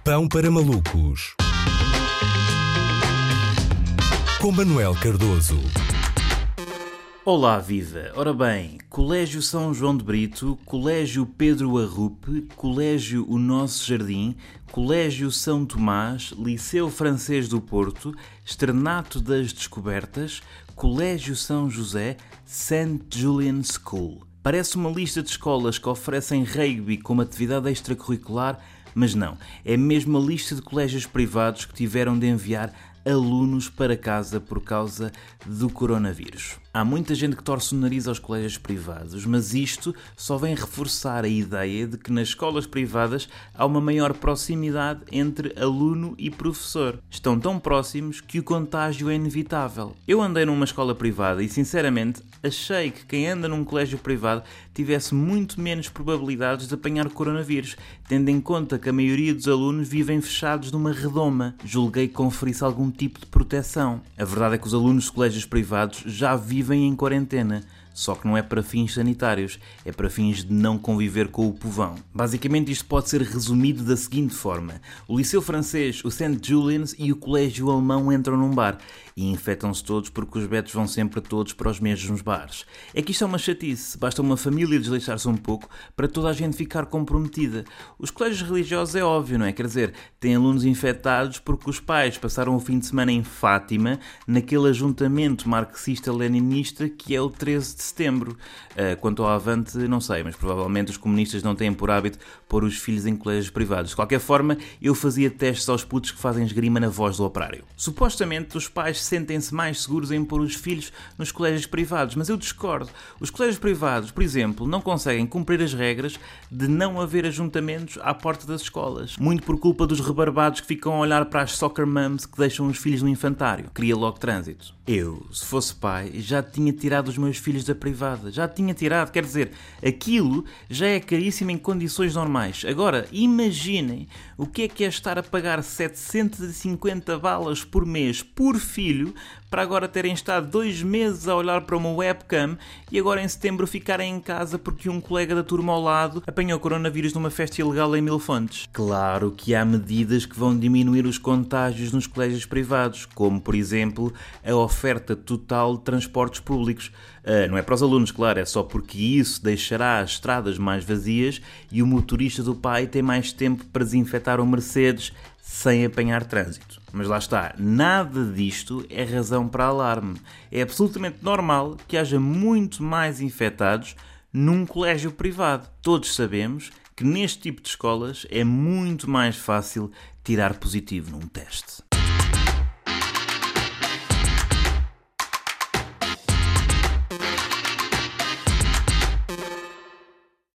Pão para malucos, com Manuel Cardoso. Olá, viva! Ora bem, Colégio São João de Brito, Colégio Pedro Arrupe, Colégio O Nosso Jardim, Colégio São Tomás, Liceu Francês do Porto, Externato das Descobertas, Colégio São José, St. Julian School. Parece uma lista de escolas que oferecem rugby como atividade extracurricular, mas não, é mesmo a lista de colégios privados que tiveram de enviar alunos para casa por causa do coronavírus. Há muita gente que torce o nariz aos colégios privados, mas isto só vem reforçar a ideia de que nas escolas privadas há uma maior proximidade entre aluno e professor. Estão tão próximos que o contágio é inevitável. Eu andei numa escola privada e, sinceramente, achei que quem anda num colégio privado tivesse muito menos probabilidades de apanhar o coronavírus, tendo em conta que a maioria dos alunos vivem fechados numa redoma. Julguei que conferisse algum tipo de proteção. A verdade é que os alunos de colégios privados já vivem em quarentena, só que não é para fins sanitários, é para fins de não conviver com o povão. Basicamente isto pode ser resumido da seguinte forma: o Liceu Francês, o St. Julian's e o Colégio Alemão entram num bar e infectam-se todos porque os betos vão sempre todos para os mesmos bares. É que isto é uma chatice, basta uma família desleixar-se um pouco para toda a gente ficar comprometida. Os colégios religiosos é óbvio, não é? Quer dizer, têm alunos infectados porque os pais passaram o fim de semana em Fátima, naquele ajuntamento marxista-leninista que é o 13 de setembro. Quanto ao Avante, não sei, mas provavelmente os comunistas não têm por hábito pôr os filhos em colégios privados. De qualquer forma, eu fazia testes aos putos que fazem esgrima na Voz do Operário. Supostamente, os pais sentem-se mais seguros em pôr os filhos nos colégios privados, mas eu discordo. Os colégios privados, por exemplo, não conseguem cumprir as regras de não haver ajuntamentos à porta das escolas, muito por culpa dos rebarbados que ficam a olhar para as soccer moms que deixam os filhos no infantário. Cria logo trânsito. Eu, se fosse pai, já tinha tirado os meus filhos da privada. Já tinha tirado, quer dizer, aquilo já é caríssimo em condições normais. Agora, imaginem o que é estar a pagar 750 balas por mês por filho para agora terem estado 2 meses a olhar para uma webcam e agora em setembro ficarem em casa porque um colega da turma ao lado apanhou coronavírus numa festa ilegal em Mil Fontes. Claro que há medidas que vão diminuir os contágios nos colégios privados, como, por exemplo, a oferta total de transportes públicos. Não é para os alunos, claro, é só porque isso deixará as estradas mais vazias e o motorista do pai tem mais tempo para desinfetar o Mercedes sem apanhar trânsito. Mas lá está, nada disto é razão para alarme. É absolutamente normal que haja muito mais infectados num colégio privado. Todos sabemos que neste tipo de escolas é muito mais fácil tirar positivo num teste.